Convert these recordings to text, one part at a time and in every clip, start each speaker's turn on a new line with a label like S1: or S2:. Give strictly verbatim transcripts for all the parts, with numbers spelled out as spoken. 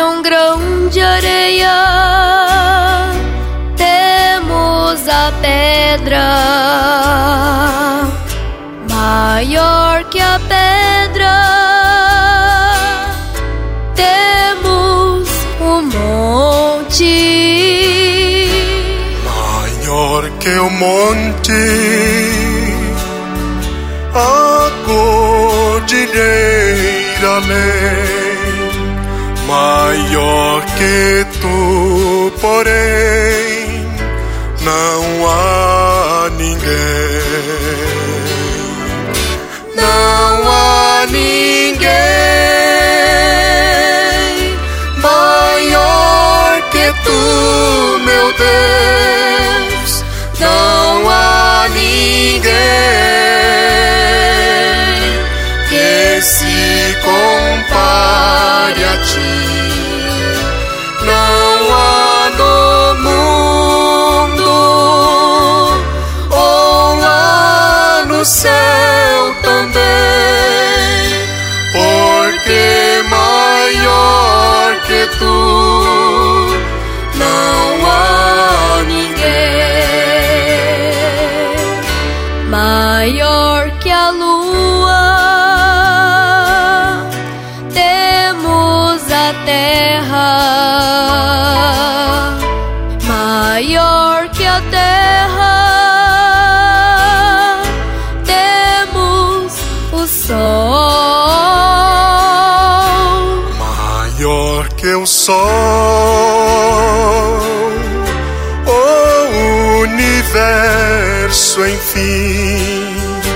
S1: um grão de areia, temos a pedra. Maior que a pedra, temos o monte.
S2: Maior que o monte, a cordilheira além. Maior que tu, porém, não há ninguém. Não há ninguém maior que tu, meu Deus. Não há ninguém que se compare a ti. Não há no mundo ou lá no céu também, porque maior que tu não há ninguém.
S1: Maior que a lua, temos a terra. Maior que a terra, temos o sol.
S2: Maior que o sol, o universo, enfim.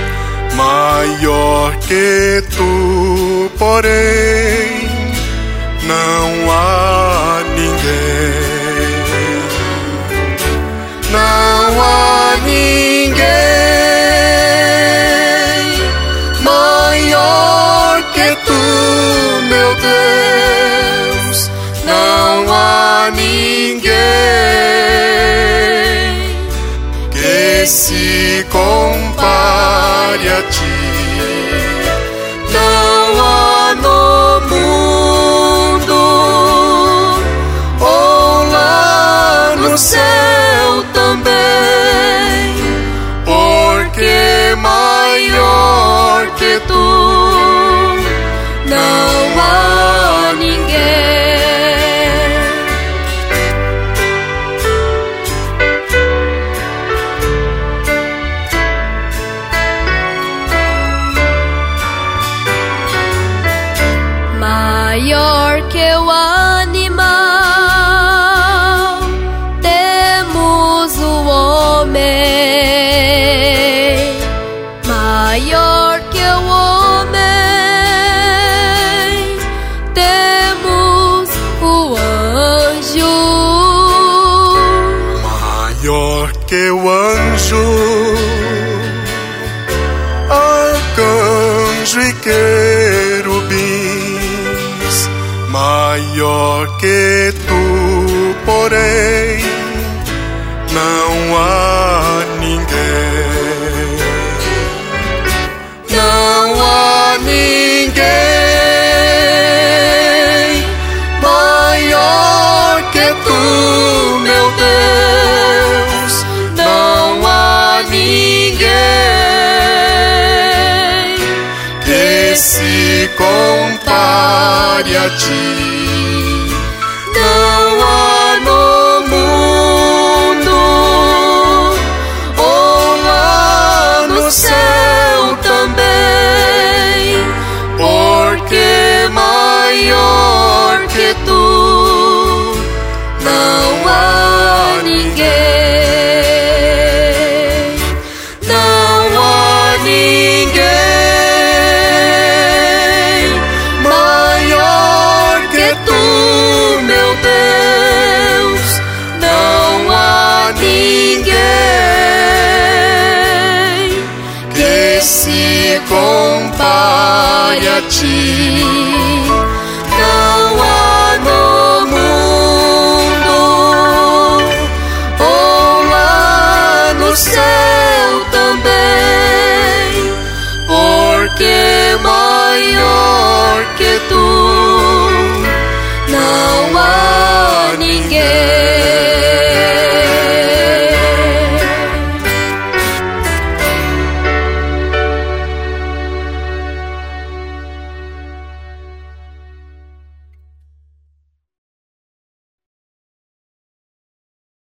S2: Maior que tu, porém, não há ninguém. Não há ninguém maior que tu, meu Deus. Não há ninguém que se compare a ti. Não há no mundo ou lá no céu também, porque maior que tu não há ninguém.
S1: Maior que o animal, temos o homem. Maior que o homem, temos o anjo.
S2: Maior que o anjo, arcanjo e querubins. Maior que tu, porém, não há ninguém. Não há ninguém maior que tu, meu Deus. Não há ninguém que se compare a ti. Não há no mundo ou lá no céu também, porque maior que tu não há ninguém. Não há ninguém maior que tu, meu Deus. Não há ninguém que se